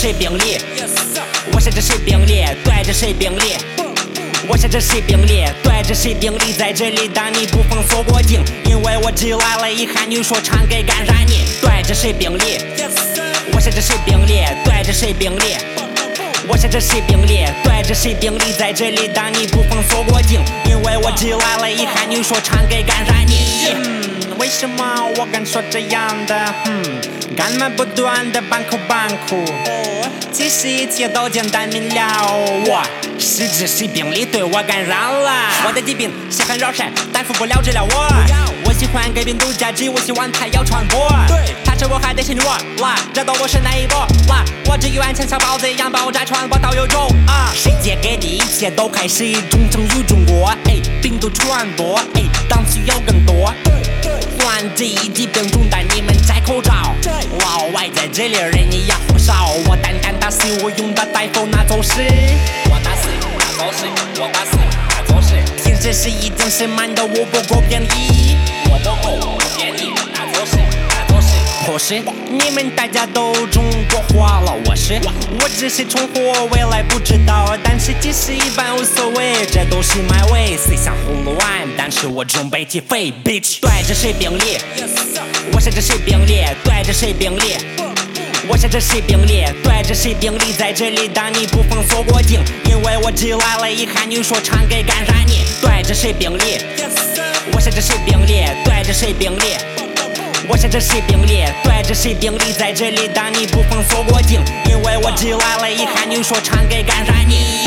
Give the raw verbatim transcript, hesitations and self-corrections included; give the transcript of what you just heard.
谁并列？我是这谁并列？对着谁并列？我是这谁并列？对着谁并列？在这里当你不封锁过境，因为我寄来了一汉女说唱给感染你。对着谁并列？我是这谁并列？对着谁并列？我是这谁并列？对着谁并列？在这里当你不封锁过境，因为我寄来了一汉女说唱给感染你。嗯，为什么我敢说这样的？嗯，干嘛不断的半口半哭？其实一切都简单明了。我是这谁并列？对我感染了。我的疾病是很饶舌，但服不了治疗我。我喜欢给病毒加剂，我希望它要传播。他说我还得信我啦，这都不是那一波啦。我只愿像小包子一样爆炸传播到宇宙啊！世界给的一切都开始忠诚于中国，哎，病毒传播，哎，当需要更多。算这一疾病中，但你们摘口罩。老外在这里人也要火烧，我单干打死我用的大夫那就是我打死那就是我打死那就是听这是一定是慢的，我不够便宜，我不够便宜，那就是那就是可是你们大家都中国化了，我是我只是冲火，未来不知道，但是即使一般无所谓，这都是 my way， 虽想葫芦娃，但是我准备起飞 bitch。 对着谁并列？我是这谁并列？对着谁并列？我是这谁并列？对着谁并列？在这里当你不封锁过境，因为我寄来了一汉女说唱给感染你。对着谁并列？我是这谁并列？对着谁并列？我是这谁并列？对着谁并列？在这里当你不封锁过境，因为我寄来了一汉女说唱给感染你。